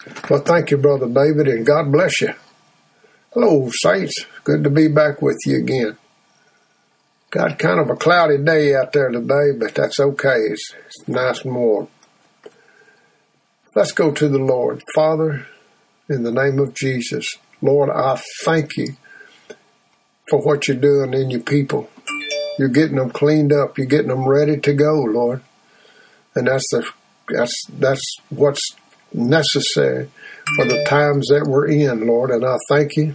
Well, thank you, Brother David, and God bless you. Hello, saints. Good to be back with you again. Got kind of a cloudy day out there today, but that's okay. It's nice and warm. Let's go to the Lord. Father, in the name of Jesus, Lord, I thank you for what you're doing in your people. You're getting them cleaned up. You're getting them ready to go, Lord. And that's what's necessary for the times that we're in, Lord. And I thank you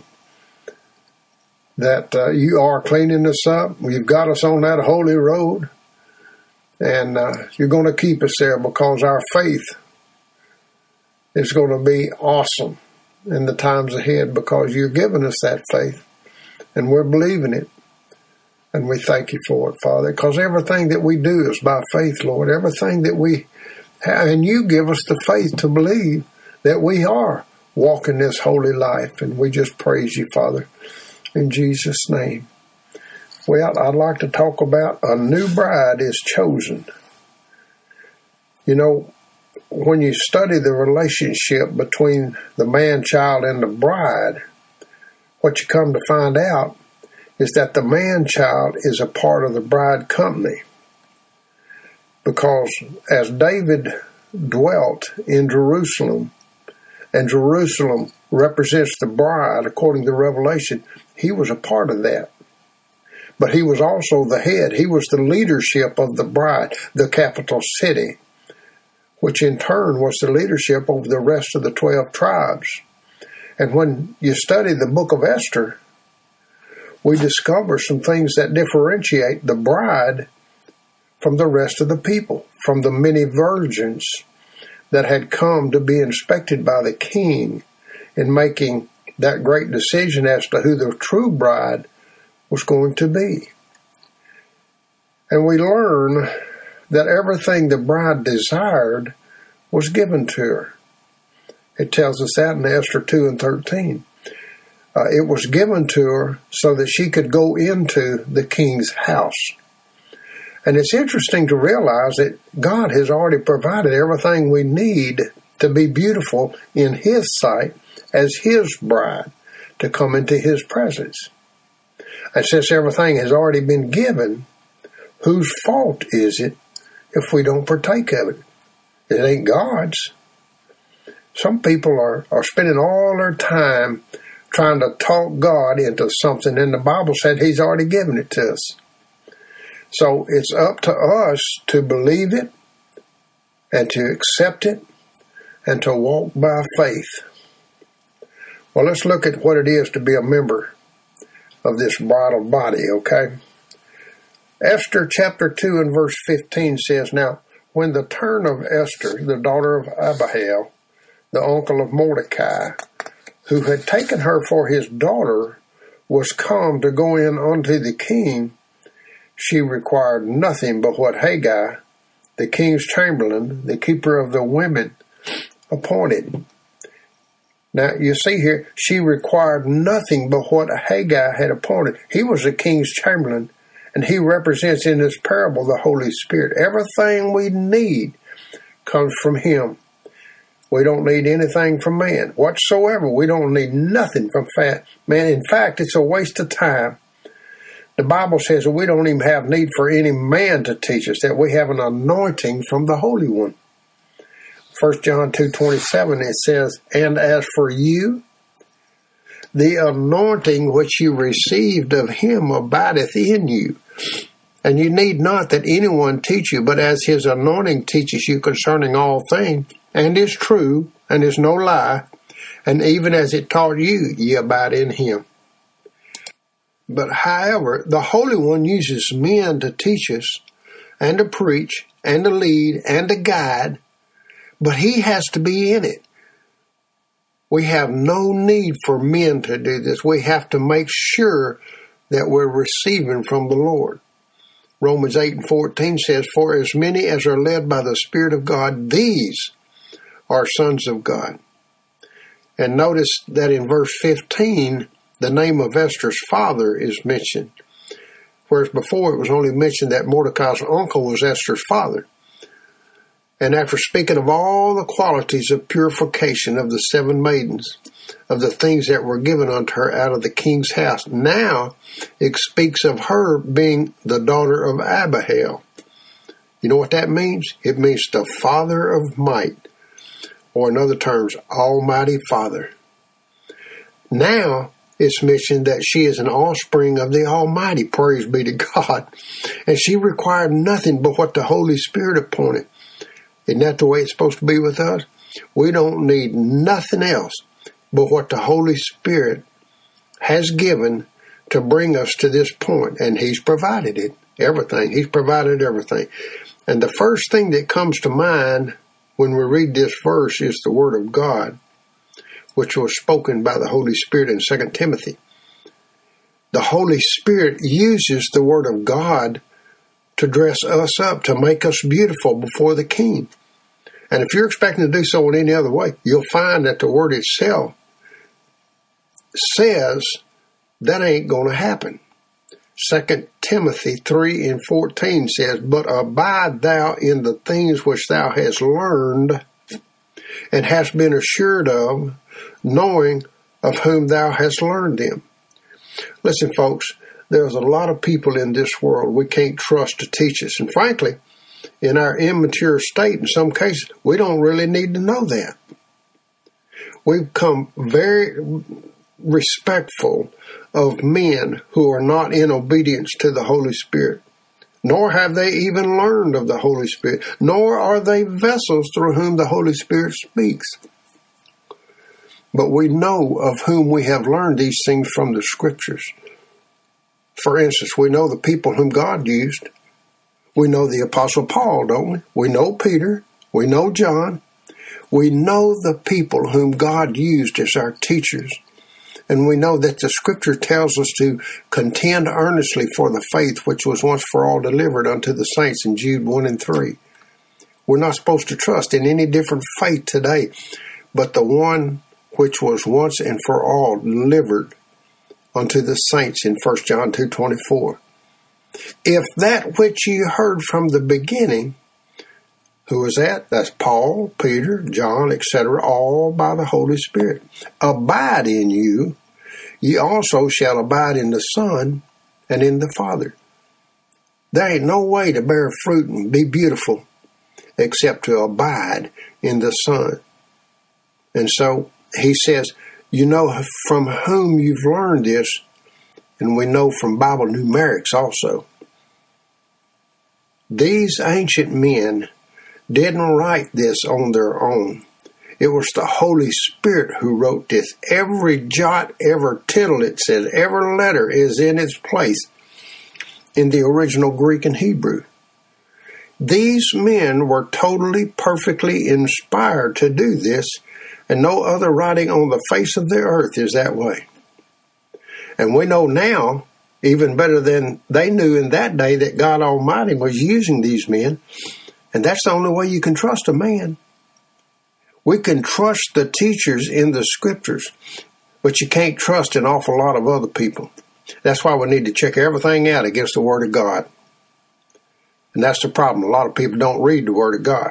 that you are cleaning us up. You've got us on that holy road. And you're going to keep us there because our faith is going to be awesome in the times ahead because you're giving us that faith. And we're believing it. And we thank you for it, Father, because everything that we do is by faith, Lord. Everything that we have, and you give us the faith to believe that we are walking this holy life. And we just praise you, Father, in Jesus' name. Well, I'd like to talk about a new bride is chosen. You know, when you study the relationship between the man-child and the bride, what you come to find out is that the man-child is a part of the bride company. Because as David dwelt in Jerusalem, and Jerusalem represents the bride according to Revelation, he was a part of that. But he was also the head. He was the leadership of the bride, the capital city, which in turn was the leadership over the rest of the 12 tribes. And when you study the book of Esther, we discover some things that differentiate the bride from the rest of the people, from the many virgins that had come to be inspected by the king in making that great decision as to who the true bride was going to be. And we learn that everything the bride desired was given to her. It tells us that in Esther 2 and 13. It was given to her so that she could go into the king's house. And it's interesting to realize that God has already provided everything we need to be beautiful in His sight as His bride to come into His presence. And since everything has already been given, whose fault is it if we don't partake of it? It ain't God's. Some people are spending all their time trying to talk God into something, and the Bible said He's already given it to us. So it's up to us to believe it and to accept it and to walk by faith. Well, let's look at what it is to be a member of this bridal body, okay? Esther chapter 2 and verse 15 says, Now, when the turn of Esther, the daughter of Abihail, the uncle of Mordecai, who had taken her for his daughter, was come to go in unto the king, she required nothing but what Haggai, the king's chamberlain, the keeper of the women, appointed. Now, you see here, she required nothing but what Haggai had appointed. He was the king's chamberlain, and he represents in this parable the Holy Spirit. Everything we need comes from him. We don't need anything from man whatsoever. We don't need nothing from man. In fact, it's a waste of time. The Bible says that we don't even have need for any man to teach us, that we have an anointing from the Holy One. 1 John 2:27, it says, And as for you, the anointing which you received of him abideth in you. And you need not that anyone teach you, but as his anointing teaches you concerning all things, and is true, and is no lie, and even as it taught you, ye abide in him. But however, the Holy One uses men to teach us, and to preach, and to lead, and to guide, but he has to be in it. We have no need for men to do this. We have to make sure that we're receiving from the Lord. Romans 8 and 14 says, For as many as are led by the Spirit of God, these are sons of God. And notice that in verse 15, the name of Esther's father is mentioned, whereas before it was only mentioned that Mordecai's uncle was Esther's father. And after speaking of all the qualities of purification of the 7 maidens, of the things that were given unto her out of the king's house, now it speaks of her being the daughter of Abihail. You know what that means? It means the Father of might, or in other terms, Almighty Father. Now it's mentioned that she is an offspring of the Almighty, praise be to God, and she required nothing but what the Holy Spirit appointed. Isn't that the way it's supposed to be with us? We don't need nothing else but what the Holy Spirit has given to bring us to this point, and He's provided it, everything. He's provided everything. And the first thing that comes to mind when we read this verse is the Word of God, which was spoken by the Holy Spirit in 2 Timothy. The Holy Spirit uses the Word of God to dress us up, to make us beautiful before the King. And if you're expecting to do so in any other way, you'll find that the Word itself says that ain't going to happen. 2 Timothy 3:14 says, "But abide thou in the things which thou hast learned and hast been assured of, knowing of whom thou hast learned them." Listen, folks, there's a lot of people in this world we can't trust to teach us. And frankly, in our immature state, in some cases, we don't really need to know that. We've become very respectful of men who are not in obedience to the Holy Spirit, nor have they even learned of the Holy Spirit, nor are they vessels through whom the Holy Spirit speaks. But we know of whom we have learned these things from the Scriptures. For instance, we know the people whom God used. We know the Apostle Paul, don't we? We know Peter. We know John. We know the people whom God used as our teachers. And we know that the Scripture tells us to contend earnestly for the faith which was once for all delivered unto the saints in Jude 1:3. We're not supposed to trust in any different faith today, but the one which was once and for all delivered unto the saints in 1 John 2:24. If that which you heard from the beginning, who is that? That's Paul, Peter, John, etc., all by the Holy Spirit, abide in you, ye also shall abide in the Son and in the Father. There ain't no way to bear fruit and be beautiful except to abide in the Son. And so he says, you know from whom you've learned this, and we know from Bible numerics also. These ancient men didn't write this on their own. It was the Holy Spirit who wrote this. Every jot, every tittle, it says, every letter is in its place in the original Greek and Hebrew. These men were totally, perfectly inspired to do this, and no other writing on the face of the earth is that way. And we know now, even better than they knew in that day, that God Almighty was using these men. And that's the only way you can trust a man. We can trust the teachers in the Scriptures, but you can't trust an awful lot of other people. That's why we need to check everything out against the Word of God. And that's the problem. A lot of people don't read the Word of God.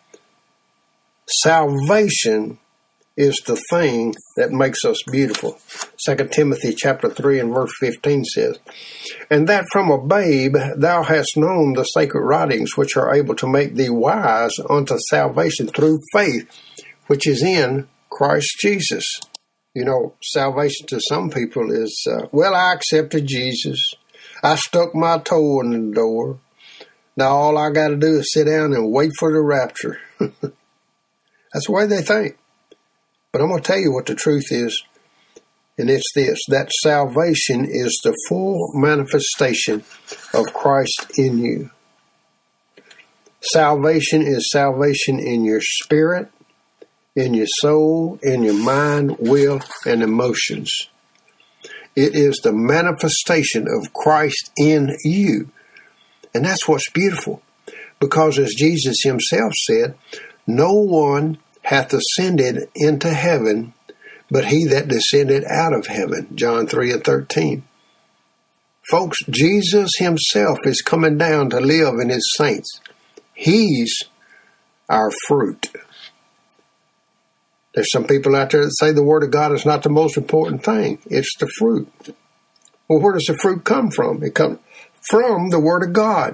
Salvation is the thing that makes us beautiful. 2 Timothy chapter 3 and verse 15 says, "And that from a babe thou hast known the sacred writings, which are able to make thee wise unto salvation through faith, which is in Christ Jesus." You know, salvation to some people is, well, I accepted Jesus. I stuck my toe in the door. Now all I got to do is sit down and wait for the rapture. That's the way they think. But I'm going to tell you what the truth is, and it's this, that salvation is the full manifestation of Christ in you. Salvation is salvation in your spirit, in your soul, in your mind, will, and emotions. It is the manifestation of Christ in you. And that's what's beautiful. Because as Jesus himself said, no one hath ascended into heaven, but he that descended out of heaven. John 3:13. Folks, Jesus himself is coming down to live in his saints. He's our fruit. There's some people out there that say the Word of God is not the most important thing. It's the fruit. Well, where does the fruit come from? It comes from the Word of God.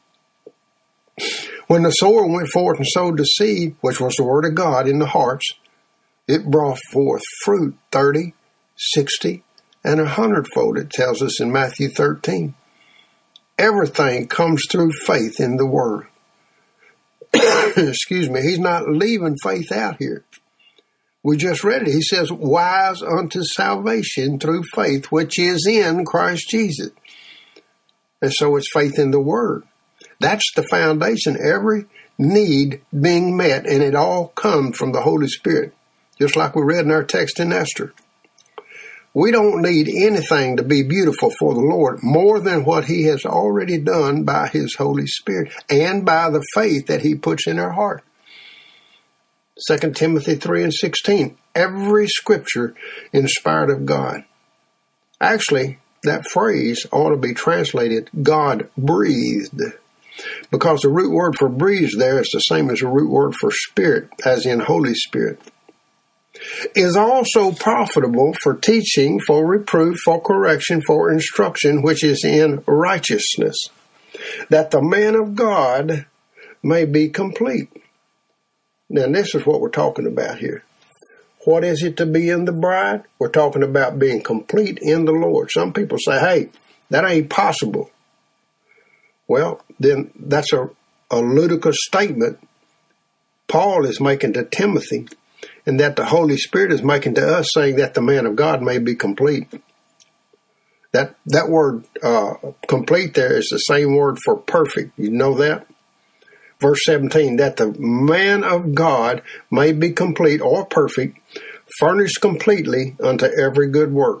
When the sower went forth and sowed the seed, which was the Word of God in the hearts, it brought forth fruit 30, 60, and 100-fold, it tells us in Matthew 13. Everything comes through faith in the Word. Excuse me, he's not leaving faith out here. We just read it. He says, wise unto salvation through faith, which is in Christ Jesus. And so it's faith in the Word. That's the foundation. Every need being met, and it all comes from the Holy Spirit. Just like we read in our text in Esther. We don't need anything to be beautiful for the Lord more than what He has already done by His Holy Spirit and by the faith that He puts in our heart. 2 Timothy 3:16. Every scripture inspired of God. Actually, that phrase ought to be translated, God breathed. Because the root word for breathed there is the same as the root word for spirit, as in Holy Spirit. Is also profitable for teaching, for reproof, for correction, for instruction, which is in righteousness, that the man of God may be complete. Now, this is what we're talking about here. What is it to be in the bride? We're talking about being complete in the Lord. Some people say, hey, that ain't possible. Well, then that's a ludicrous statement Paul is making to Timothy, and that the Holy Spirit is making to us, saying that the man of God may be complete. That word complete there is the same word for perfect. You know that? Verse 17, that the man of God may be complete or perfect, furnished completely unto every good work.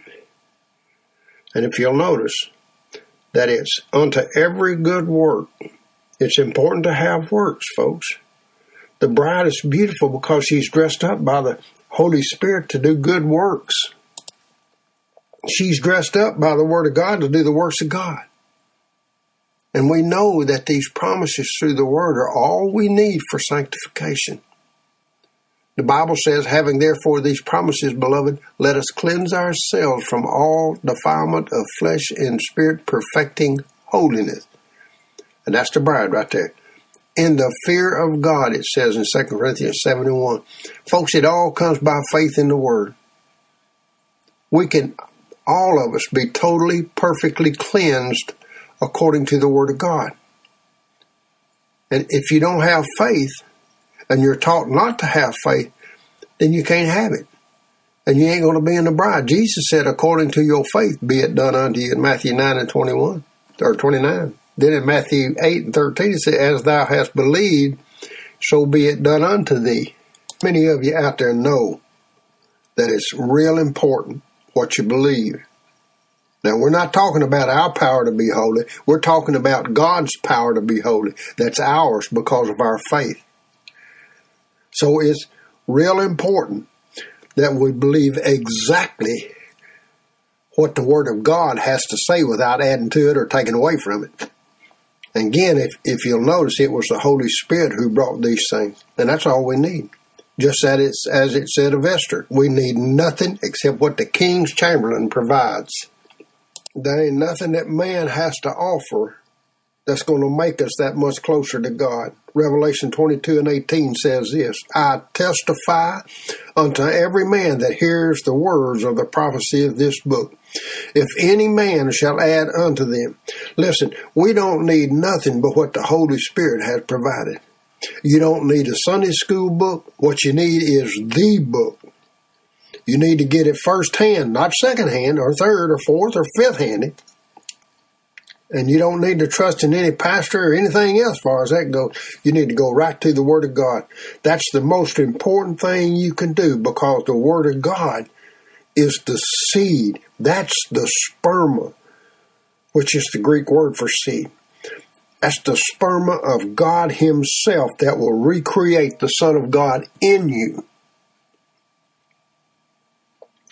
And if you'll notice that it's unto every good work, it's important to have works, folks. The bride is beautiful because she's dressed up by the Holy Spirit to do good works. She's dressed up by the Word of God to do the works of God. And we know that these promises through the Word are all we need for sanctification. The Bible says, having therefore these promises, beloved, let us cleanse ourselves from all defilement of flesh and spirit, perfecting holiness. And that's the bride right there. In the fear of God, it says in 2 Corinthians 7:1. Folks, it all comes by faith in the Word. We can, all of us, be totally, perfectly cleansed according to the Word of God. And if you don't have faith, and you're taught not to have faith, then you can't have it. And you ain't going to be in the bride. Jesus said, according to your faith, be it done unto you in Matthew 9:21, or 29. Then in Matthew 8:13, it says, as thou hast believed, so be it done unto thee. Many of you out there know that it's real important what you believe. Now, we're not talking about our power to be holy. We're talking about God's power to be holy. That's ours because of our faith. So it's real important that we believe exactly what the Word of God has to say without adding to it or taking away from it. And again, if you'll notice, it was the Holy Spirit who brought these things. And that's all we need. Just as it said of Esther, we need nothing except what the king's chamberlain provides. There ain't nothing that man has to offer that's going to make us that much closer to God. Revelation 22:18 says this, I testify unto every man that hears the words of the prophecy of this book. If any man shall add unto them. Listen, we don't need nothing but what the Holy Spirit has provided. You don't need a Sunday school book. What you need is the book. You need to get it firsthand, not secondhand or third or fourth or fifth-handed. And you don't need to trust in any pastor or anything else as far as that goes. You need to go right to the Word of God. That's the most important thing you can do because the Word of God is the seed. That's the sperma, which is the Greek word for seed. That's the sperma of God Himself that will recreate the Son of God in you.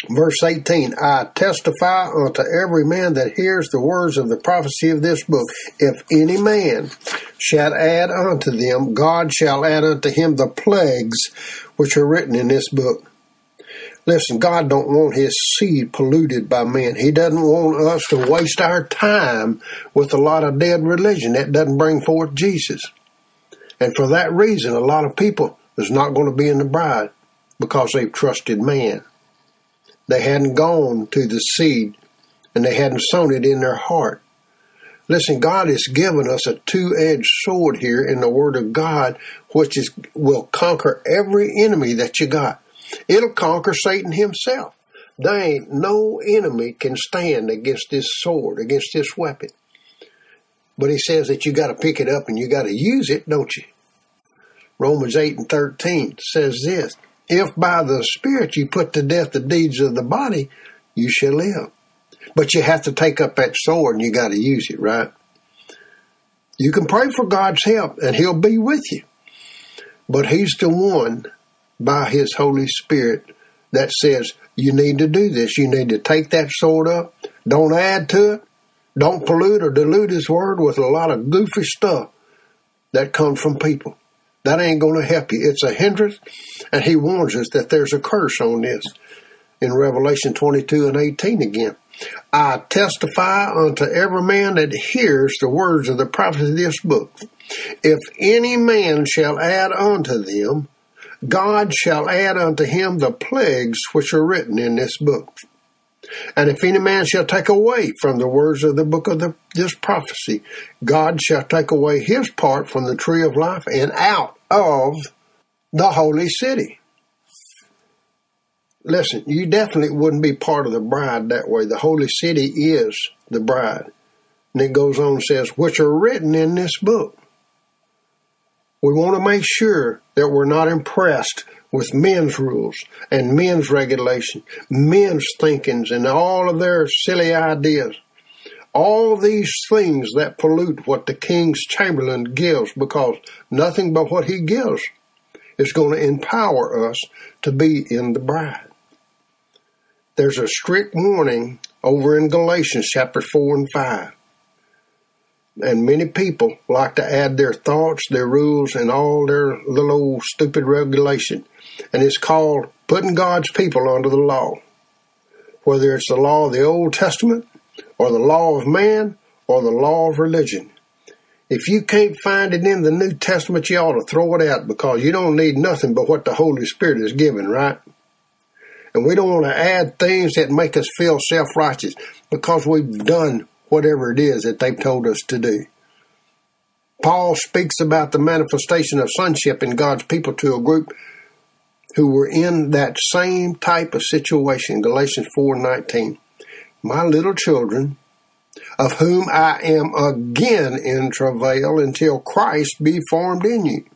Verse 18, I testify unto every man that hears the words of the prophecy of this book. If any man shall add unto them, God shall add unto him the plagues which are written in this book. Listen, God don't want his seed polluted by men. He doesn't want us to waste our time with a lot of dead religion that doesn't bring forth Jesus. And for that reason, a lot of people is not going to be in the bride because they've trusted man. They hadn't gone to the seed, and they hadn't sown it in their heart. Listen, God has given us a two-edged sword here in the Word of God, which will conquer every enemy that you got. It'll conquer Satan himself. There ain't no enemy can stand against this sword, against this weapon. But he says that you got to pick it up and you got to use it, don't you? Romans 8:13 says this, if by the Spirit you put to death the deeds of the body, you shall live. But you have to take up that sword and you got to use it, right? You can pray for God's help and he'll be with you. But he's the one by his Holy Spirit that says you need to do this. You need to take that sword up. Don't add to it. Don't pollute or dilute his word with a lot of goofy stuff that comes from people. That ain't going to help you. It's a hindrance, and he warns us that there's a curse on this in Revelation 22:18 again. I testify unto every man that hears the words of the prophecy of this book. If any man shall add unto them, God shall add unto him the plagues which are written in this book. And if any man shall take away from the words of the book of this prophecy, God shall take away his part from the tree of life and out of the holy city. Listen, you definitely wouldn't be part of the bride that way. The holy city is the bride. And it goes on and says, which are written in this book. We want to make sure that we're not impressed with men's rules and men's regulation, men's thinkings and all of their silly ideas. All these things that pollute what the king's chamberlain gives, because nothing but what he gives is going to empower us to be in the bride. There's a strict warning over in Galatians chapter 4 and 5. And many people like to add their thoughts, their rules, and all their little old stupid regulation. And it's called putting God's people under the law. Whether it's the law of the Old Testament, or the law of man, or the law of religion. If you can't find it in the New Testament, you ought to throw it out, because you don't need nothing but what the Holy Spirit is giving, right? And we don't want to add things that make us feel self-righteous, because we've done whatever it is that they've told us to do. Paul speaks about the manifestation of sonship in God's people to a group who were in that same type of situation, Galatians 4:19. My little children, of whom I am again in travail until Christ be formed in you.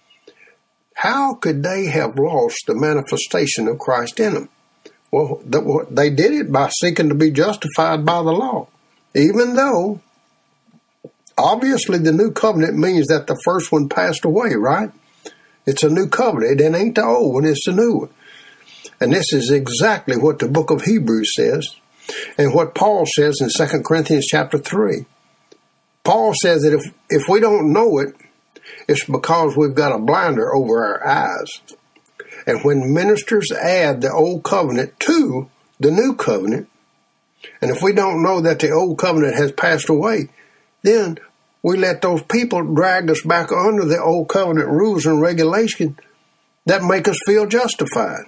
How could they have lost the manifestation of Christ in them? Well, they did it by seeking to be justified by the law. Even though, obviously, the new covenant means that the first one passed away, right? It's a new covenant. It ain't the old one, it's the new one. And this is exactly what the book of Hebrews says, and what Paul says in 2 Corinthians chapter 3. Paul says that if we don't know it, it's because we've got a blinder over our eyes. And when ministers add the old covenant to the new covenant, and if we don't know that the old covenant has passed away, then we let those people drag us back under the old covenant rules and regulations that make us feel justified.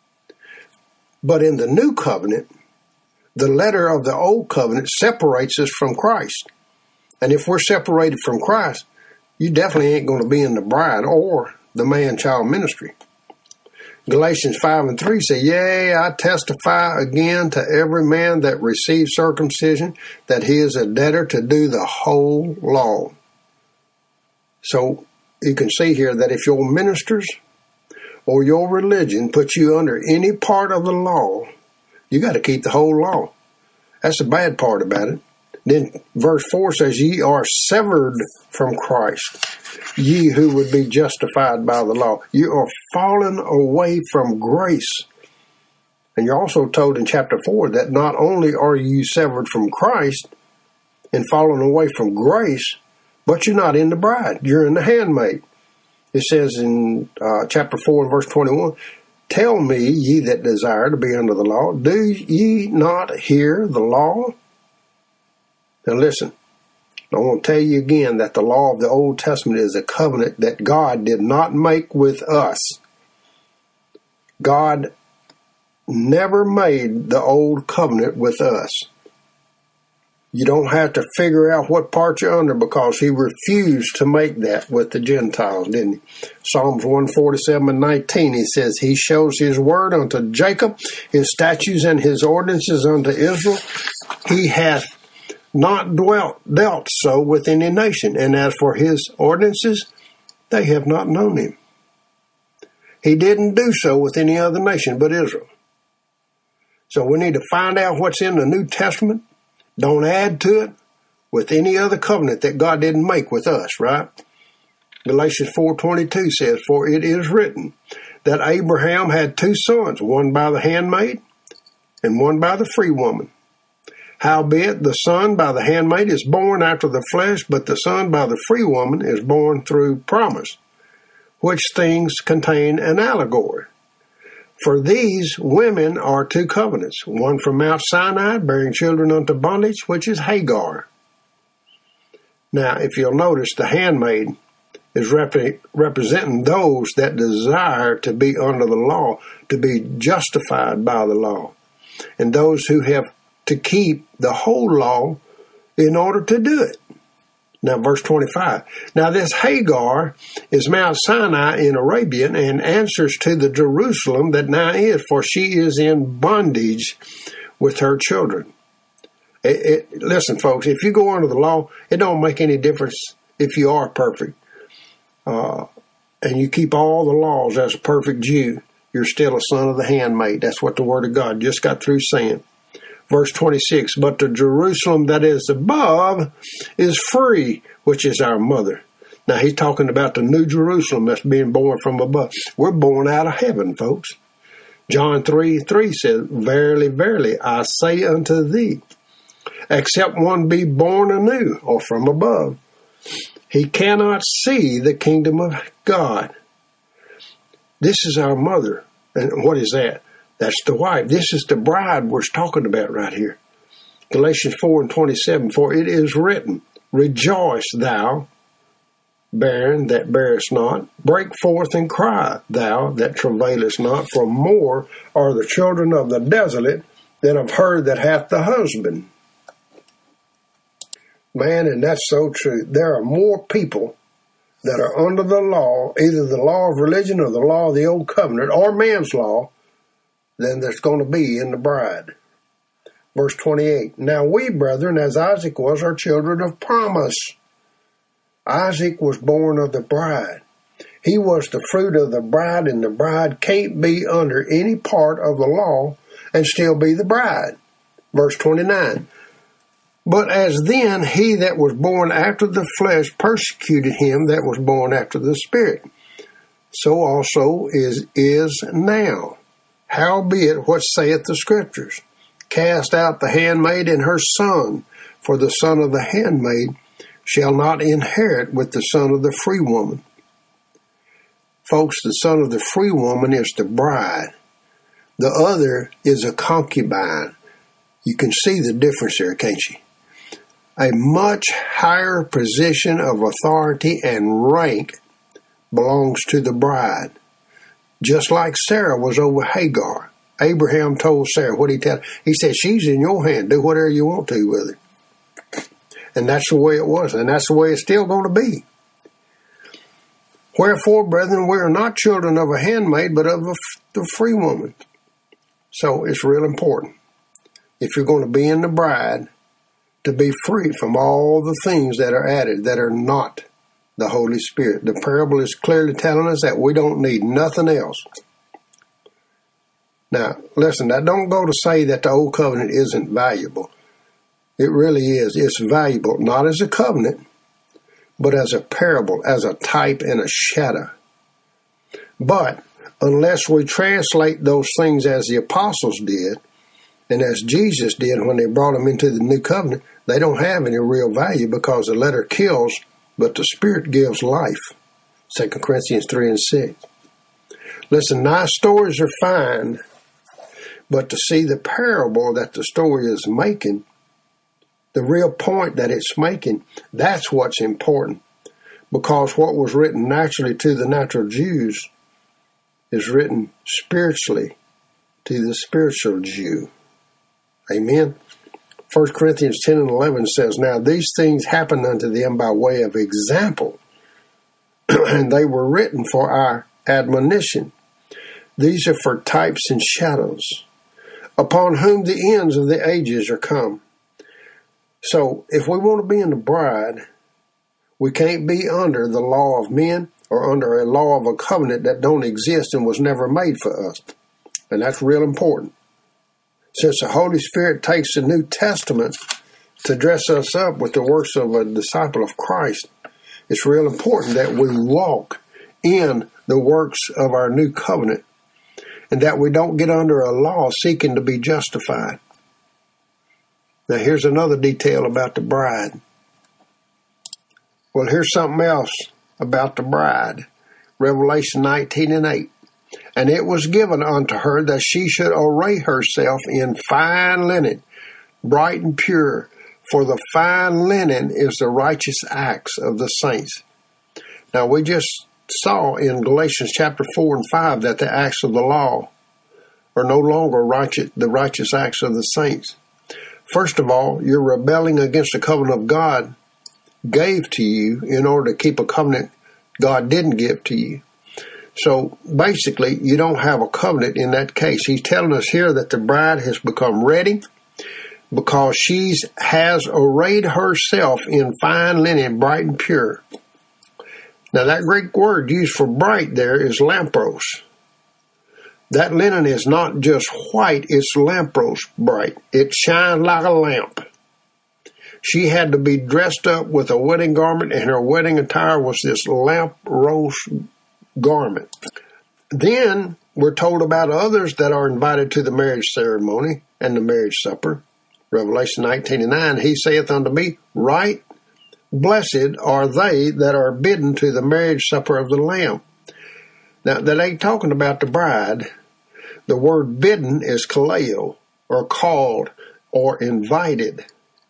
But in the new covenant, the letter of the old covenant separates us from Christ. And if we're separated from Christ, you definitely ain't going to be in the bride or the man-child ministry. Galatians 5:3 say, yea, I testify again to every man that receives circumcision, that he is a debtor to do the whole law. So you can see here that if your ministers or your religion puts you under any part of the law, you got to keep the whole law. That's the bad part about it. Then verse 4 says, ye are severed from Christ, ye who would be justified by the law. You are fallen away from grace And you're also told in chapter 4 that not only are you severed from Christ and fallen away from grace, but you're not in the bride. You're in the handmaid. It says in chapter 4 and verse 21, tell me, ye that desire to be under the law, do ye not hear the law? Now listen, I want to tell you again that the law of the Old Testament is a covenant that God did not make with us. God never made the old covenant with us. You don't have to figure out what part you're under because he refused to make that with the Gentiles, didn't he? Psalms 147:19, he says, he shows his word unto Jacob, his statutes and his ordinances unto Israel. He hath not dealt so with any nation. And as for his ordinances, they have not known him. He didn't do so with any other nation but Israel. So we need to find out what's in the New Testament. Don't add to it with any other covenant that God didn't make with us, right? Galatians 4:22 says, for it is written that Abraham had two sons, one by the handmaid and one by the free woman. Howbeit the son by the handmaid is born after the flesh, but the son by the free woman is born through promise, which things contain an allegory. For these women are two covenants, one from Mount Sinai, bearing children unto bondage, which is Hagar. Now, if you'll notice, the handmaid is representing those that desire to be under the law, to be justified by the law, and those who have to keep the whole law in order to do it. Now, verse 25. Now, this Hagar is Mount Sinai in Arabia and answers to the Jerusalem that now is, for she is in bondage with her children. Listen, folks, if you go under the law, it don't make any difference if you are perfect. And you keep all the laws as a perfect Jew, you're still a son of the handmaid. That's what the Word of God just got through saying. Verse 26, but the Jerusalem that is above is free, which is our mother. Now, he's talking about the new Jerusalem that's being born from above. We're born out of heaven, folks. John 3:3 says, verily, verily, I say unto thee, except one be born anew or from above, he cannot see the kingdom of God. This is our mother. And what is that? That's the wife. This is the bride we're talking about right here. Galatians 4:27, for it is written, rejoice thou, barren that bearest not, break forth and cry, thou that travailest not, for more are the children of the desolate than of her that hath the husband. Man, and that's so true. There are more people that are under the law, either the law of religion or the law of the old covenant, or man's law, than there's going to be in the bride. Verse 28, now we, brethren, as Isaac was, are children of promise. Isaac was born of the bride. He was the fruit of the bride, and the bride can't be under any part of the law and still be the bride. Verse 29, but as then he that was born after the flesh persecuted him that was born after the Spirit, so also is now. Howbeit, what saith the Scriptures? Cast out the handmaid and her son, for the son of the handmaid shall not inherit with the son of the free woman. Folks, the son of the free woman is the bride. The other is a concubine. You can see the difference there, can't you? A much higher position of authority and rank belongs to the bride. Just like Sarah was over Hagar. Abraham told Sarah, what did he tell her? He said, she's in your hand. Do whatever you want to with her. And that's the way it was. And that's the way it's still going to be. Wherefore, brethren, we are not children of a handmaid, but of the free woman. So it's real important, if you're going to be in the bride, to be free from all the things that are added that are not the Holy Spirit. The parable is clearly telling us that we don't need nothing else. Now, listen, that don't go to say that the old covenant isn't valuable. It really is. It's valuable, not as a covenant, but as a parable, as a type and a shadow. But unless we translate those things as the apostles did and as Jesus did when they brought them into the new covenant, they don't have any real value because the letter kills, but the Spirit gives life. 2 Corinthians 3 and 6. Listen, nice stories are fine, but to see the parable that the story is making, the real point that it's making, that's what's important. Because what was written naturally to the natural Jews is written spiritually to the spiritual Jew. Amen. 1 Corinthians 10 and 11 says, "Now these things happened unto them by way of example, and they were written for our admonition. These are for types and shadows, upon whom the ends of the ages are come." So if we want to be in the bride, we can't be under the law of men or under a law of a covenant that don't exist and was never made for us. And that's real important. Since the Holy Spirit takes the New Testament to dress us up with the works of a disciple of Christ, it's real important that we walk in the works of our new covenant and that we don't get under a law seeking to be justified. Now here's another detail about the bride. Well, here's something else about the bride. Revelation 19 and 8. "And it was given unto her that she should array herself in fine linen, bright and pure, for the fine linen is the righteous acts of the saints." Now we just saw in Galatians chapter 4 and 5 that the acts of the law are no longer the righteous acts of the saints. First of all, you're rebelling against the covenant of God gave to you in order to keep a covenant God didn't give to you. So basically, you don't have a covenant in that case. He's telling us here that the bride has become ready because she has arrayed herself in fine linen, bright and pure. Now that Greek word used for bright there is lampros. That linen is not just white, it's lampros bright. It shines like a lamp. She had to be dressed up with a wedding garment, and her wedding attire was this lamp rose garment. Then we're told about others that are invited to the marriage ceremony and the marriage supper. Revelation 19 and 9, "He saith unto me, Right, blessed are they that are bidden to the marriage supper of the Lamb." Now, that ain't talking about the bride. The word bidden is kaleo, or called, or invited.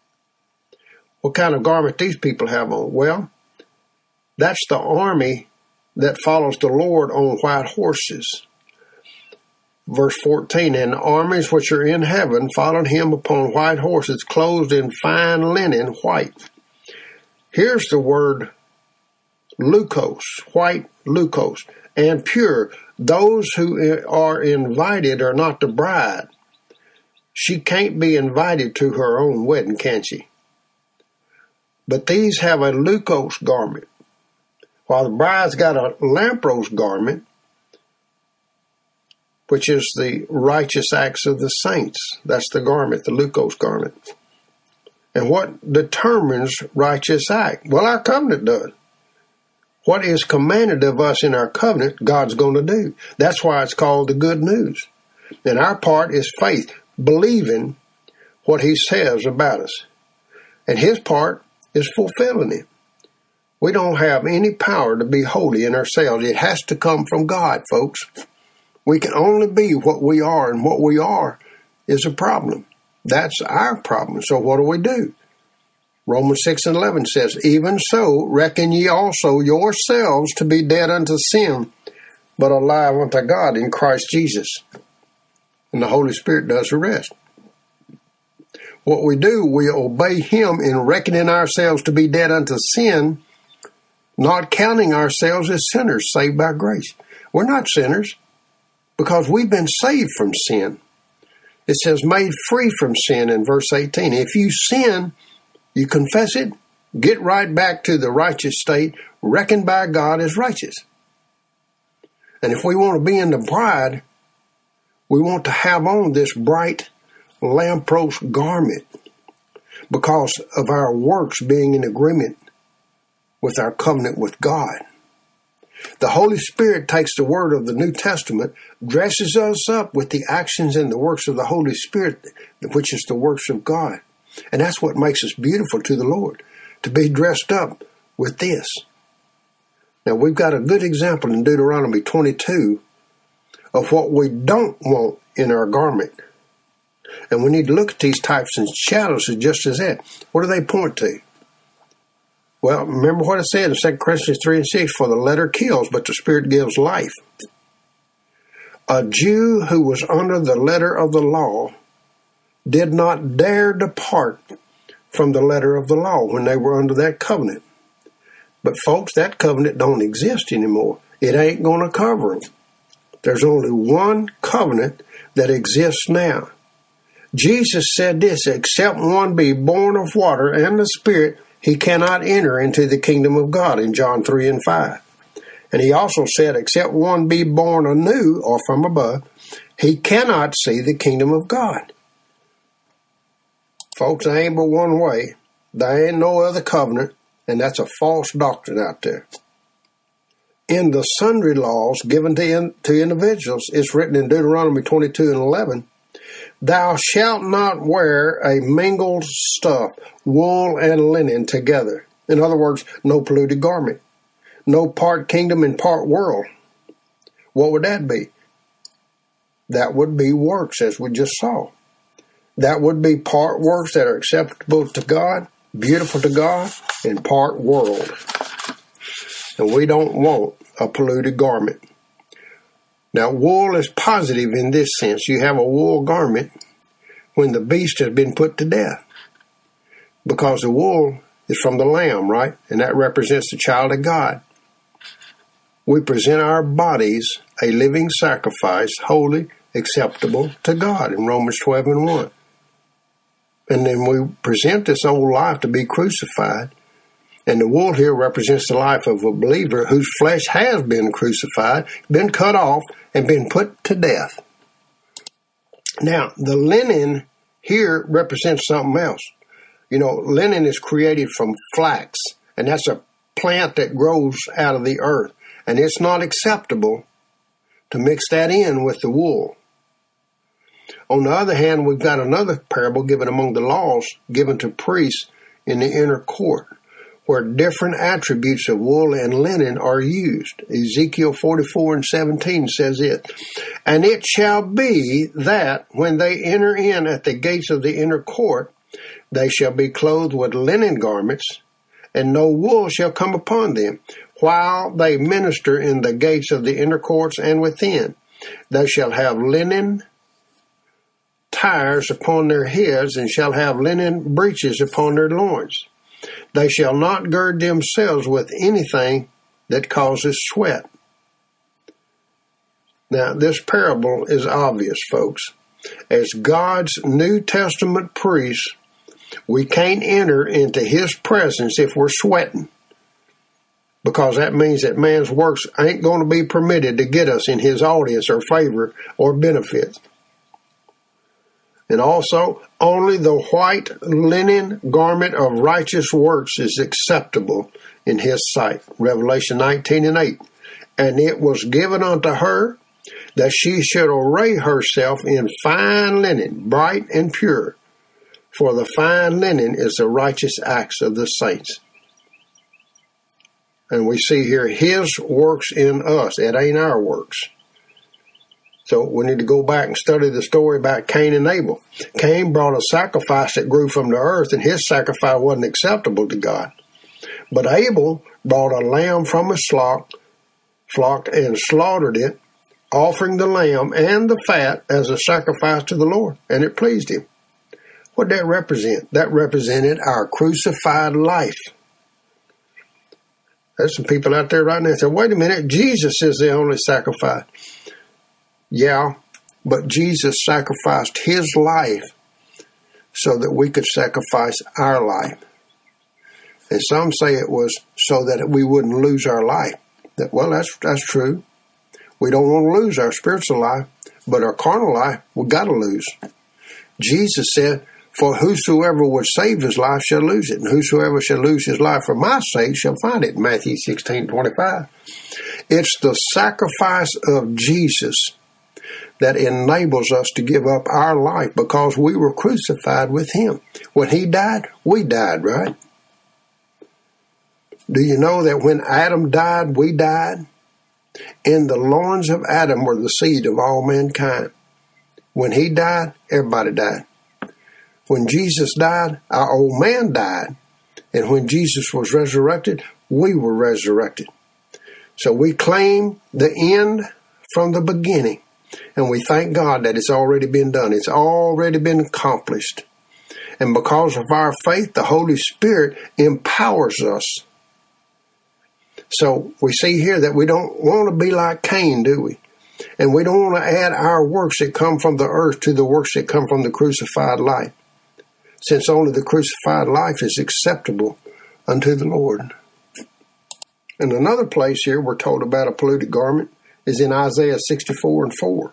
What kind of garment these people have on? Well, that's the army that follows the Lord on white horses. Verse 14, "And the armies which are in heaven followed him upon white horses, clothed in fine linen, white." Here's the word leukos, white leukos, and pure. Those who are invited are not the bride. She can't be invited to her own wedding, can she? But these have a leukos garment, while the bride's got a lampros garment, which is the righteous acts of the saints. That's the garment, the leukos garment. And what determines righteous act? Well, our covenant does. What is commanded of us in our covenant, God's going to do. That's why it's called the good news. And our part is faith, believing what he says about us. And his part is fulfilling it. We don't have any power to be holy in ourselves. It has to come from God, folks. We can only be what we are, and what we are is a problem. That's our problem. So what do? Romans 6 and 11 says, "Even so, reckon ye also yourselves to be dead unto sin, but alive unto God in Christ Jesus." And the Holy Spirit does the rest. What we do, we obey him in reckoning ourselves to be dead unto sin, not counting ourselves as sinners saved by grace. We're not sinners because we've been saved from sin. It says made free from sin in verse 18. If you sin, you confess it, get right back to the righteous state, reckoned by God as righteous. And if we want to be in the bride, we want to have on this bright lampros garment because of our works being in agreement with our covenant with God. The Holy Spirit takes the word of the New Testament, dresses us up with the actions and the works of the Holy Spirit, which is the works of God. And that's what makes us beautiful to the Lord, to be dressed up with this. Now, we've got a good example in Deuteronomy 22 of what we don't want in our garment. And we need to look at these types and shadows just as that. What do they point to? Well, remember what it said in 2 Corinthians 3:6, for the letter kills, but the Spirit gives life. A Jew who was under the letter of the law did not dare depart from the letter of the law when they were under that covenant. But folks, that covenant don't exist anymore. It ain't going to cover them. There's only one covenant that exists now. Jesus said this, except one be born of water and the Spirit, he cannot enter into the kingdom of God in John 3:5. And he also said, except one be born anew or from above, he cannot see the kingdom of God. Folks, there ain't but one way. There ain't no other covenant, and that's a false doctrine out there. In the sundry laws given to individuals, it's written in Deuteronomy 22:11, thou shalt not wear a mingled stuff, wool and linen together. In other words, no polluted garment. No part kingdom and part world. What would that be? That would be works, as we just saw. That would be part works that are acceptable to God, beautiful to God, and part world. And we don't want a polluted garment. Now, wool is positive in this sense. You have a wool garment when the beast has been put to death. Because the wool is from the lamb, right? And that represents the child of God. We present our bodies a living sacrifice, holy, acceptable to God in Romans 12:1. And then we present this old life to be crucified. And the wool here represents the life of a believer whose flesh has been crucified, been cut off, and been put to death. Now, the linen here represents something else. You know, linen is created from flax, and that's a plant that grows out of the earth. And it's not acceptable to mix that in with the wool. On the other hand, we've got another parable given among the laws given to priests in the inner court, where different attributes of wool and linen are used. Ezekiel 44:17 says it, and it shall be that when they enter in at the gates of the inner court, they shall be clothed with linen garments, and no wool shall come upon them, while they minister in the gates of the inner courts and within. They shall have linen tires upon their heads, and shall have linen breeches upon their loins. They shall not gird themselves with anything that causes sweat. Now, this parable is obvious, folks. As God's New Testament priests, we can't enter into His presence if we're sweating, because that means that man's works ain't going to be permitted to get us in His audience or favor or benefits. And also, only the white linen garment of righteous works is acceptable in His sight. Revelation 19:8. And it was given unto her that she should array herself in fine linen, bright and pure. For the fine linen is the righteous acts of the saints. And we see here His works in us. It ain't our works. So we need to go back and study the story about Cain and Abel. Cain brought a sacrifice that grew from the earth, and his sacrifice wasn't acceptable to God. But Abel brought a lamb from a flock and slaughtered it, offering the lamb and the fat as a sacrifice to the Lord, and it pleased Him. What did that represent? That represented our crucified life. There's some people out there right now that say, wait a minute, Jesus is the only sacrifice. Yeah, but Jesus sacrificed His life so that we could sacrifice our life. And some say it was so that we wouldn't lose our life. Well, that's true. We don't want to lose our spiritual life, but our carnal life, we got to lose. Jesus said, for whosoever would save his life shall lose it, and whosoever shall lose his life for my sake shall find it. Matthew 16:25. It's the sacrifice of Jesus that enables us to give up our life because we were crucified with him. When he died, we died, right? Do you know that when Adam died, we died? In the loins of Adam were the seed of all mankind. When he died, everybody died. When Jesus died, our old man died. And when Jesus was resurrected, we were resurrected. So we claim the end from the beginning. And we thank God that it's already been done. It's already been accomplished. And because of our faith, the Holy Spirit empowers us. So we see here that we don't want to be like Cain, do we? And we don't want to add our works that come from the earth to the works that come from the crucified life, since only the crucified life is acceptable unto the Lord. And another place here we're told about a polluted garment is in Isaiah 64:4.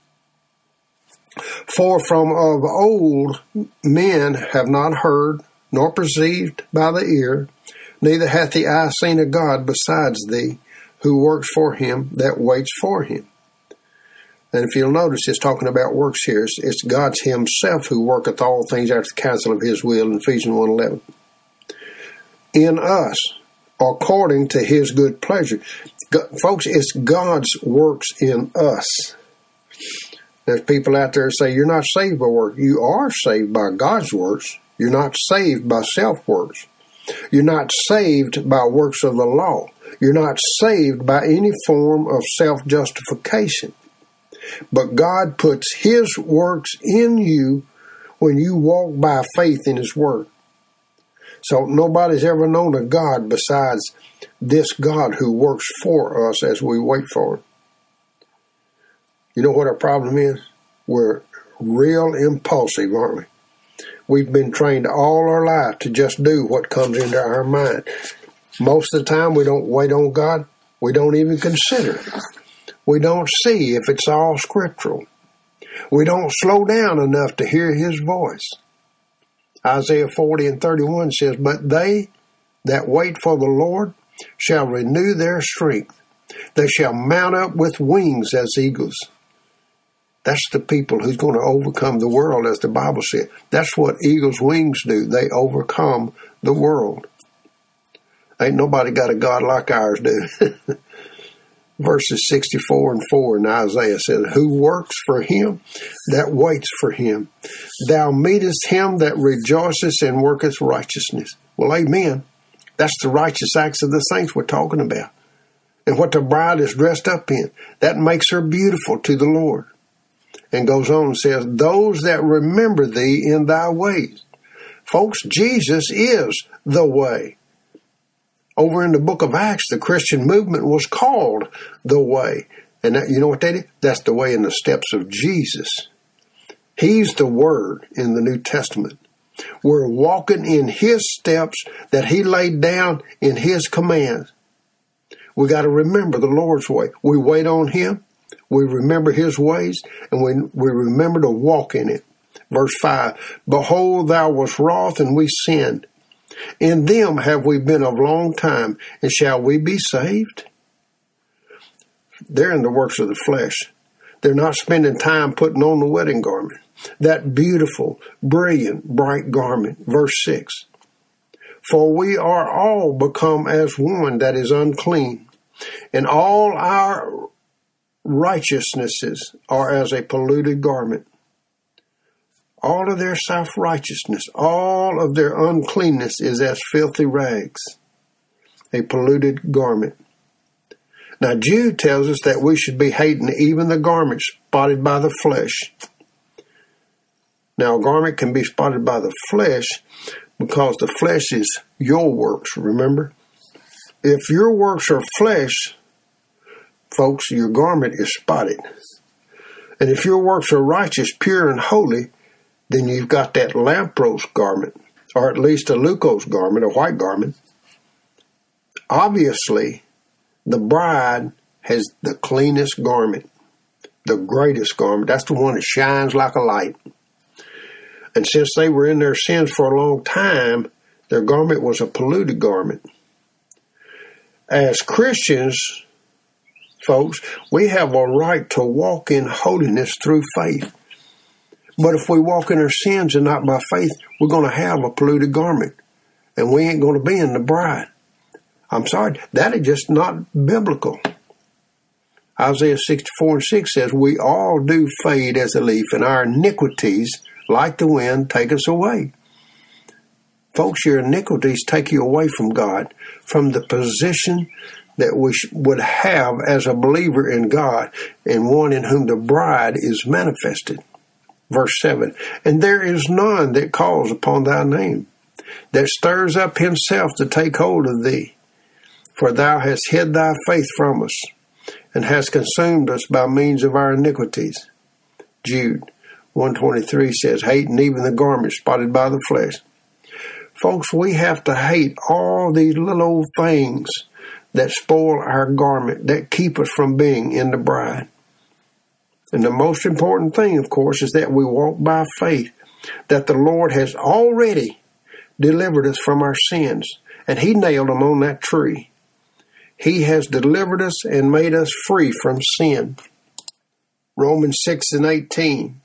For from of old men have not heard, nor perceived by the ear, neither hath the eye seen a God besides thee, who works for him that waits for him. And if you'll notice, it's talking about works here. It's God himself who worketh all things after the counsel of his will in Ephesians 1:11. In us, according to his good pleasure. Folks, it's God's works in us. There's people out there that say, you're not saved by work. You are saved by God's works. You're not saved by self-works. You're not saved by works of the law. You're not saved by any form of self-justification. But God puts his works in you when you walk by faith in his word. So nobody's ever known a God besides this God who works for us as we wait for him. You know what our problem is? We're real impulsive, aren't we? We've been trained all our life to just do what comes into our mind. Most of the time we don't wait on God. We don't even consider it. We don't see if it's all scriptural. We don't slow down enough to hear his voice. Isaiah 40:31 says, but they that wait for the Lord shall renew their strength. They shall mount up with wings as eagles. That's the people who's going to overcome the world, as the Bible said. That's what eagles' wings do. They overcome the world. Ain't nobody got a God like ours, do. Verses 64:4 in Isaiah says, who works for him that waits for him? Thou meetest him that rejoiceth and worketh righteousness. Well, amen. That's the righteous acts of the saints we're talking about. And what the bride is dressed up in. That makes her beautiful to the Lord. And goes on and says, those that remember thee in thy ways. Folks, Jesus is the way. Over in the book of Acts, the Christian movement was called the way. And that, you know what that is? That's the way in the steps of Jesus. He's the word in the New Testament. We're walking in his steps that he laid down in his commands. We got to remember the Lord's way. We wait on him. We remember his ways, and we remember to walk in it. Verse 5, behold, thou wast wroth, and we sinned. In them have we been of long time, and shall we be saved? They're in the works of the flesh. They're not spending time putting on the wedding garment. That beautiful, brilliant, bright garment. Verse 6, for we are all become as one that is unclean, and all our righteousnesses are as a polluted garment. All of their self-righteousness, all of their uncleanness is as filthy rags, a polluted garment. Now, Jude tells us that we should be hating even the garment spotted by the flesh. Now, a garment can be spotted by the flesh because the flesh is your works, remember? If your works are flesh, folks, your garment is spotted. And if your works are righteous, pure, and holy, then you've got that lampros garment, or at least a leukos garment, a white garment. Obviously, the bride has the cleanest garment, the greatest garment. That's the one that shines like a light. And since they were in their sins for a long time, their garment was a polluted garment. As Christians, folks. We have a right to walk in holiness through faith. But if we walk in our sins and not by faith, we're going to have a polluted garment. And we ain't going to be in the bride. I'm sorry, that is just not biblical. Isaiah 64:6 says, we all do fade as a leaf, and our iniquities, like the wind, take us away. Folks, your iniquities take you away from God, from the position that we would have as a believer in God, and one in whom the bride is manifested. Verse 7, and there is none that calls upon thy name, that stirs up himself to take hold of thee. For thou hast hid thy faith from us, and hast consumed us by means of our iniquities. Jude 1:23 says, hating even the garment spotted by the flesh. Folks, we have to hate all these little old things that spoil our garment, that keep us from being in the bride. And the most important thing, of course, is that we walk by faith, that the Lord has already delivered us from our sins, and He nailed them on that tree. He has delivered us and made us free from sin. Romans 6:18.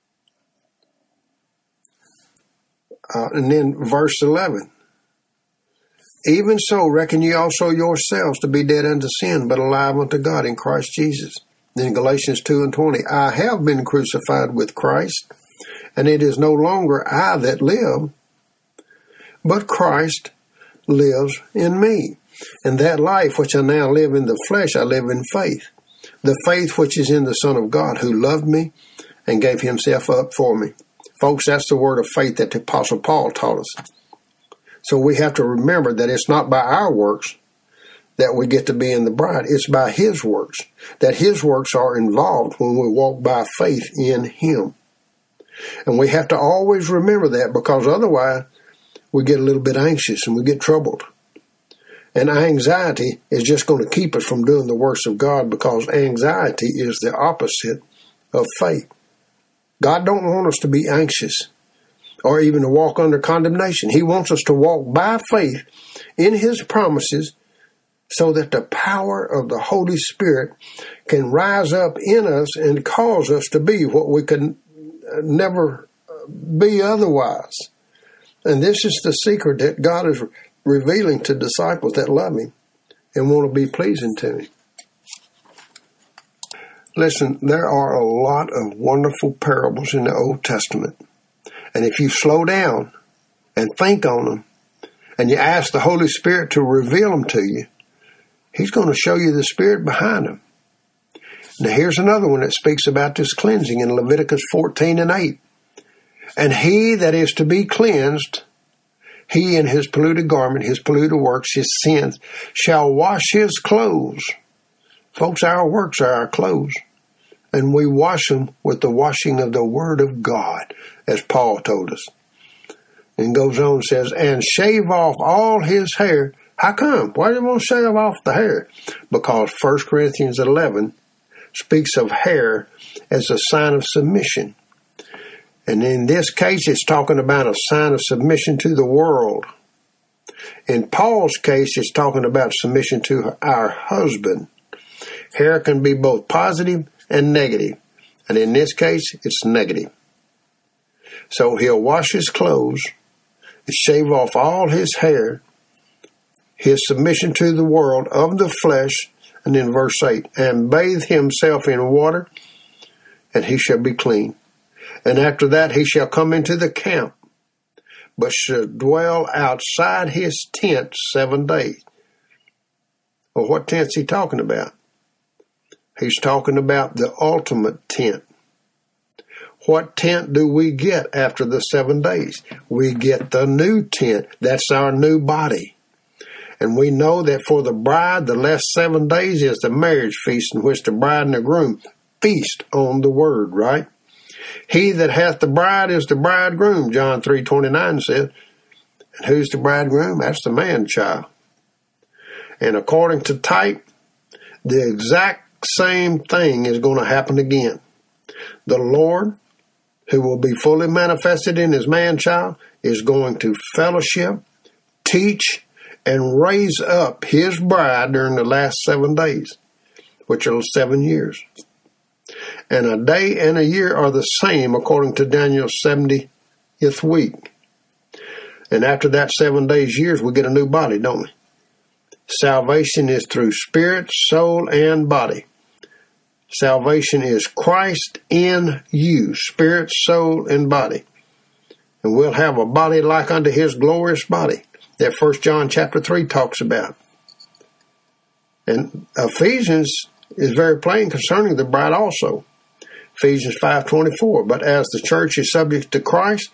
And then verse 11. Even so reckon ye also yourselves to be dead unto sin, but alive unto God in Christ Jesus. Then Galatians 2:20. I have been crucified with Christ, and it is no longer I that live, but Christ lives in me. And that life which I now live in the flesh, I live in faith. The faith which is in the Son of God, who loved me and gave himself up for me. Folks, that's the word of faith that the Apostle Paul taught us. So we have to remember that it's not by our works that we get to be in the bride. It's by his works. That his works are involved when we walk by faith in him. And we have to always remember that, because otherwise we get a little bit anxious and we get troubled. And anxiety is just going to keep us from doing the works of God, because anxiety is the opposite of faith. God don't want us to be anxious or even to walk under condemnation. He wants us to walk by faith in his promises, so that the power of the Holy Spirit can rise up in us and cause us to be what we could never be otherwise. And this is the secret that God is revealing to disciples that love him and want to be pleasing to him. Listen, there are a lot of wonderful parables in the Old Testament. And if you slow down and think on them, and you ask the Holy Spirit to reveal them to you, he's going to show you the spirit behind them. Now here's another one that speaks about this cleansing in Leviticus 14:8. And he that is to be cleansed, he in his polluted garment, his polluted works, his sins, shall wash his clothes. Folks, our works are our clothes. And we wash them with the washing of the Word of God, as Paul told us. And goes on and says, and shave off all his hair. How come? Why do you want to shave off the hair? Because 1 Corinthians 11 speaks of hair as a sign of submission. And in this case, it's talking about a sign of submission to the world. In Paul's case, it's talking about submission to our husband. Hair can be both positive and negative. And in this case, it's negative. So he'll wash his clothes, shave off all his hair, his submission to the world of the flesh, and in verse 8, and bathe himself in water, and he shall be clean. And after that he shall come into the camp, but shall dwell outside his tent 7 days. Well, what tent's he talking about? He's talking about the ultimate tent. What tent do we get after the 7 days? We get the new tent. That's our new body. And we know that for the bride, the last 7 days is the marriage feast in which the bride and the groom feast on the word, right? He that hath the bride is the bridegroom, John 3:29 says. And who's the bridegroom? That's the man-child. And according to type, the exact same thing is going to happen again. The Lord, who will be fully manifested in his man-child, is going to fellowship, teach, and raise up his bride during the last 7 days. which are 7 years. And a day and a year are the same, according to Daniel's 70th week. And after that 7 days, years, we get a new body, don't we? Salvation is through spirit, soul, and body. Salvation is Christ in you, spirit, soul, and body. And we'll have a body like unto his glorious body that 1 John chapter 3 talks about. And Ephesians is very plain concerning the bride also. Ephesians 5:24, but as the church is subject to Christ,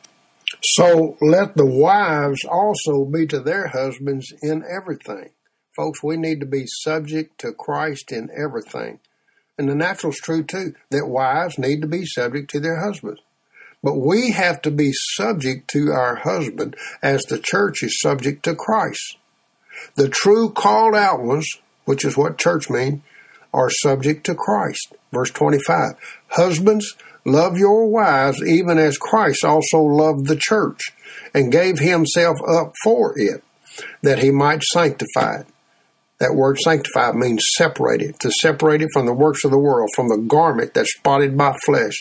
so let the wives also be to their husbands in everything. Folks, we need to be subject to Christ in everything. And the natural's true too, that wives need to be subject to their husbands. But we have to be subject to our husband as the church is subject to Christ. The true called out ones, which is what church means, are subject to Christ. Verse 25, husbands, love your wives even as Christ also loved the church and gave himself up for it, that he might sanctify it. That word sanctify means separate it, to separate it from the works of the world, from the garment that's spotted by flesh.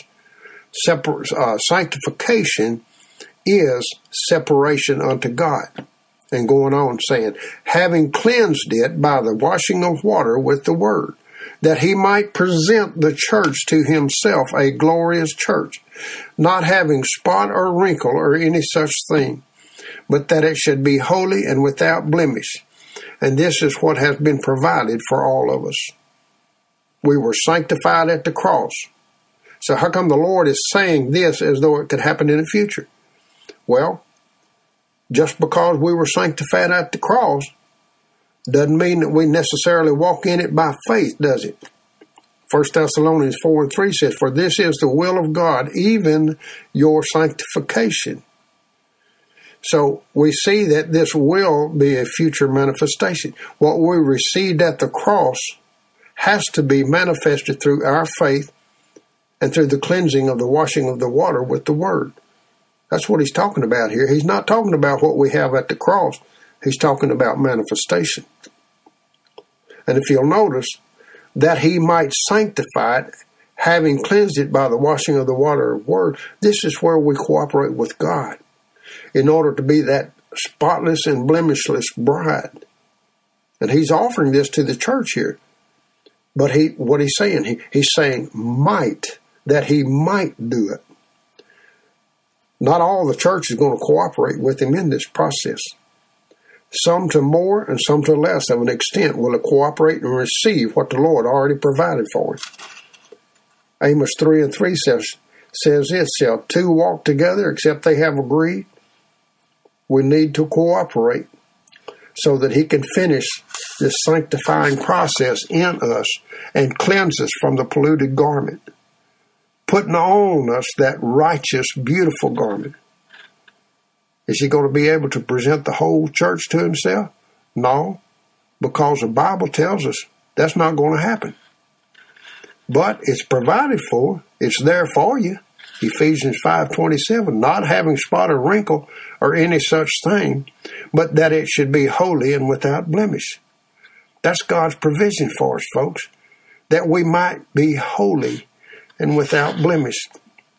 Sanctification is separation unto God. And going on saying, having cleansed it by the washing of water with the word, that he might present the church to himself a glorious church, not having spot or wrinkle or any such thing, but that it should be holy and without blemish. And this is what has been provided for all of us. We were sanctified at the cross. So how come the Lord is saying this as though it could happen in the future? Well, just because we were sanctified at the cross doesn't mean that we necessarily walk in it by faith, does it? 1 Thessalonians 4:3 says, for this is the will of God, even your sanctification. So we see that this will be a future manifestation. What we received at the cross has to be manifested through our faith and through the cleansing of the washing of the water with the word. That's what he's talking about here. He's not talking about what we have at the cross. He's talking about manifestation. And if you'll notice, that he might sanctify it, having cleansed it by the washing of the water of word, this is where we cooperate with God in order to be that spotless and blemishless bride. And he's offering this to the church here. But what he's saying, he's saying might, that he might do it. Not all the church is going to cooperate with him in this process. Some to more and some to less of an extent will cooperate and receive what the Lord already provided for him. Amos 3:3 says this, shall two walk together except they have agreed? We need to cooperate so that he can finish this sanctifying process in us and cleanse us from the polluted garment, putting on us that righteous, beautiful garment. Is he going to be able to present the whole church to himself? No, because the Bible tells us that's not going to happen. But it's provided for. It's there for you. Ephesians 5:27, not having spot or wrinkle or any such thing, but that it should be holy and without blemish. That's God's provision for us, folks, that we might be holy and without blemish.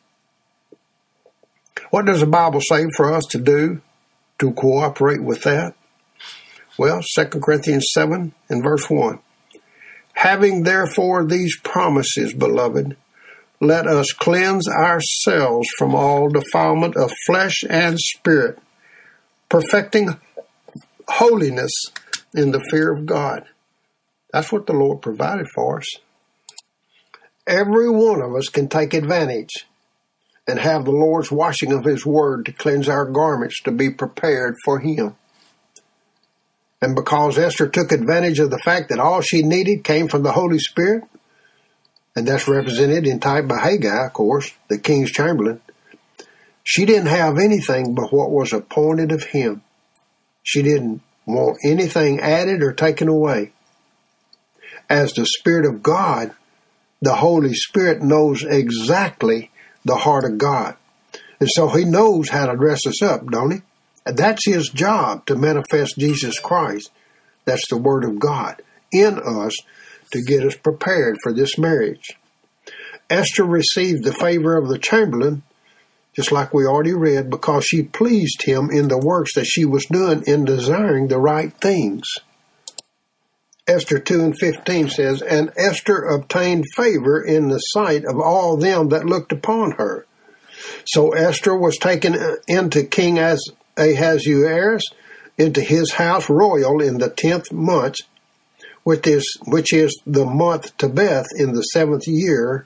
What does the Bible say for us to do to cooperate with that? Well, 2 Corinthians 7 and verse 1. Having therefore these promises, beloved, let us cleanse ourselves from all defilement of flesh and spirit, perfecting holiness in the fear of God. That's what the Lord provided for us. Every one of us can take advantage and have the Lord's washing of his word to cleanse our garments to be prepared for him. And because Esther took advantage of the fact that all she needed came from the Holy Spirit, and that's represented in type by Haggai, of course, the king's chamberlain, she didn't have anything but what was appointed of him. She didn't want anything added or taken away. As the Spirit of God, the Holy Spirit knows exactly the heart of God. And so he knows how to dress us up, don't he? And that's his job, to manifest Jesus Christ. That's the Word of God in us to get us prepared for this marriage. Esther received the favor of the chamberlain, just like we already read, because she pleased him in the works that she was doing in desiring the right things. Esther 2:15 says, "And Esther obtained favor in the sight of all them that looked upon her." So Esther was taken into King Ahasuerus, into his house royal in the 10th month, which is the month Tebeth in the 7th year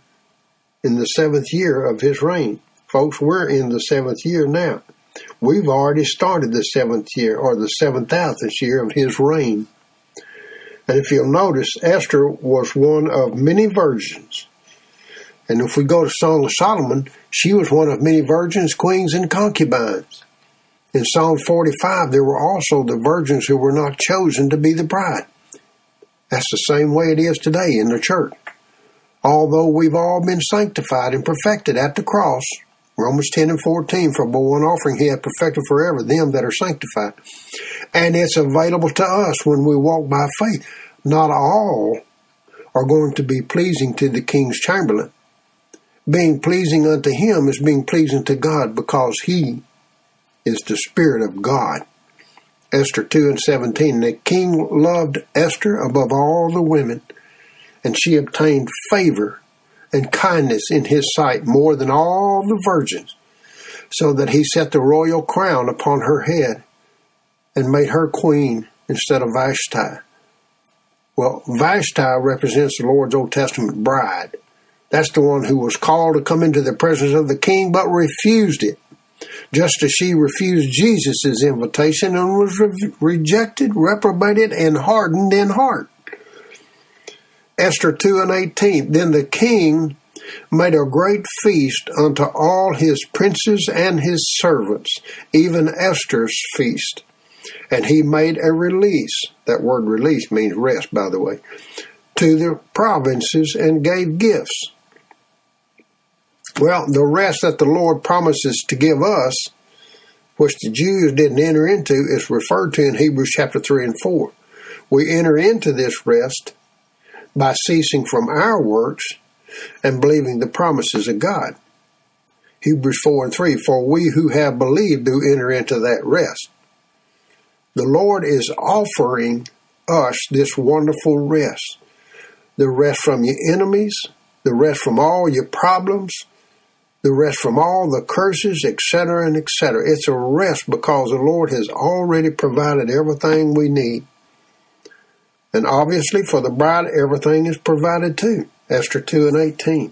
of his reign. Folks, we're in the 7th year now. We've already started the 7th year, or the 7,000th year of his reign. And if you'll notice, Esther was one of many virgins. And if we go to Song of Solomon, she was one of many virgins, queens, and concubines. In Psalm 45, there were also the virgins who were not chosen to be the bride. That's the same way it is today in the church. Although we've all been sanctified and perfected at the cross, Romans 10:14, for by one offering he hath perfected forever them that are sanctified. And it's available to us when we walk by faith. Not all are going to be pleasing to the king's chamberlain. Being pleasing unto him is being pleasing to God, because he is the Spirit of God. Esther 2:17, the king loved Esther above all the women, and she obtained favor and kindness in his sight more than all the virgins, so that he set the royal crown upon her head and made her queen instead of Vashti. Well, Vashti represents the Lord's Old Testament bride. That's the one who was called to come into the presence of the king but refused it, just as she refused Jesus' invitation and was rejected, reprobated, and hardened in heart. Esther 2:18, then the king made a great feast unto all his princes and his servants, even Esther's feast. And he made a release, that word release means rest, by the way, to the provinces and gave gifts. Well, the rest that the Lord promises to give us, which the Jews didn't enter into, is referred to in Hebrews chapter 3 and 4. We enter into this rest by ceasing from our works and believing the promises of God. Hebrews 4 and 3, for we who have believed do enter into that rest. The Lord is offering us this wonderful rest. The rest from your enemies, the rest from all your problems, the rest from all the curses, etc., and etc. It's a rest because the Lord has already provided everything we need. And obviously for the bride, everything is provided too. Esther 2:18.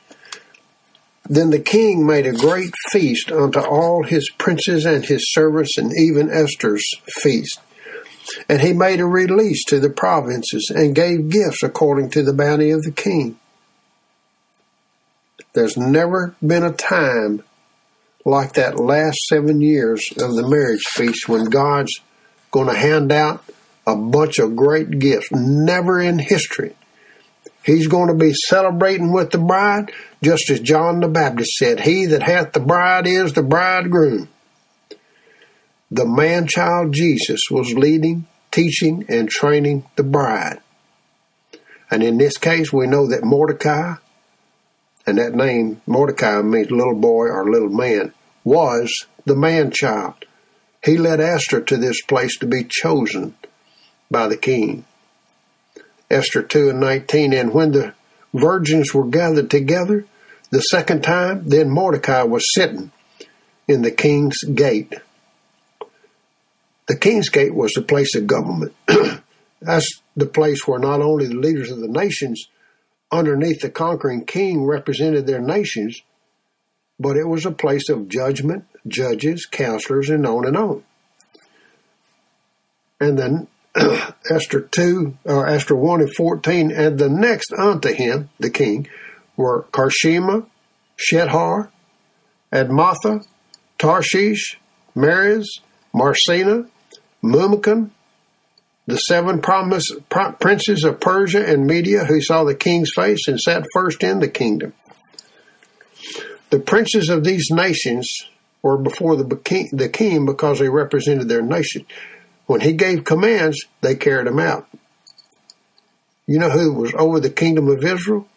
Then the king made a great feast unto all his princes and his servants, and even Esther's feast. And he made a release to the provinces and gave gifts according to the bounty of the king. There's never been a time like that last 7 years of the marriage feast when God's going to hand out a bunch of great gifts. Never in history. He's going to be celebrating with the bride, just as John the Baptist said, he that hath the bride is the bridegroom. The man-child Jesus was leading, teaching, and training the bride. And in this case, we know that Mordecai, and that name, Mordecai, means little boy or little man, was the man-child. He led Esther to this place to be chosen by the king. Esther 2:19, and when the virgins were gathered together the second time, then Mordecai was sitting in the king's gate. The king's gate was the place of government. That's the place where not only the leaders of the nations underneath the conquering king represented their nations, but it was a place of judgment, judges, counselors, and on and on. And then Esther 1 and 14, and the next unto him, the king, were Karshema, Shethar, Admatha, Tarshish, Meres, Marsena, Mumakan, the 7 princes of Persia and Media, who saw the king's face and sat first in the kingdom. The princes of these nations were before the king because they represented their nation. When he gave commands, they carried them out. You know who was over the kingdom of Israel?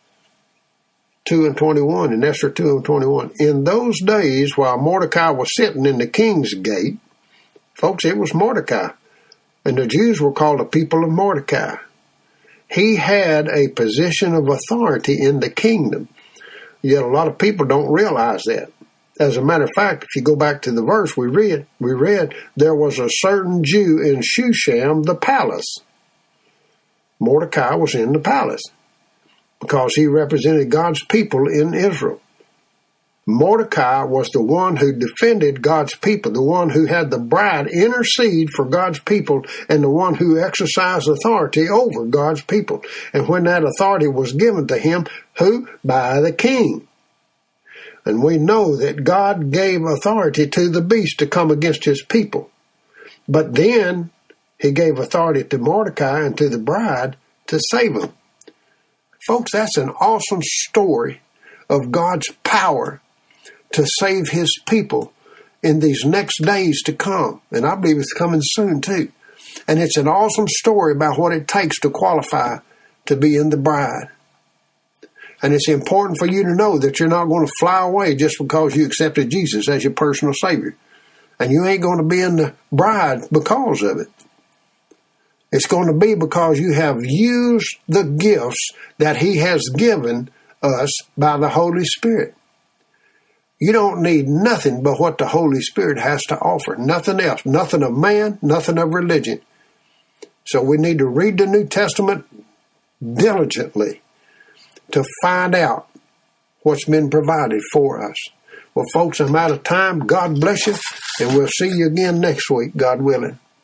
2:21, in Esther 2:21. In those days, while Mordecai was sitting in the king's gate, folks, it was Mordecai. And the Jews were called the people of Mordecai. He had a position of authority in the kingdom. Yet a lot of people don't realize that. As a matter of fact, if you go back to the verse we read, there was a certain Jew in Shushan, the palace. Mordecai was in the palace because he represented God's people in Israel. Mordecai was the one who defended God's people, the one who had the bride intercede for God's people, and the one who exercised authority over God's people. And when that authority was given to him, who? By the king. And we know that God gave authority to the beast to come against his people. But then he gave authority to Mordecai and to the bride to save them. Folks, that's an awesome story of God's power to save his people in these next days to come. And I believe it's coming soon too. And it's an awesome story about what it takes to qualify to be in the bride. And it's important for you to know that you're not going to fly away just because you accepted Jesus as your personal Savior. And you ain't going to be in the bride because of it. It's going to be because you have used the gifts that he has given us by the Holy Spirit. You don't need nothing but what the Holy Spirit has to offer. Nothing else. Nothing of man, nothing of religion. So we need to read the New Testament diligently to find out what's been provided for us. Well, folks, I'm out of time. God bless you, and we'll see you again next week, God willing.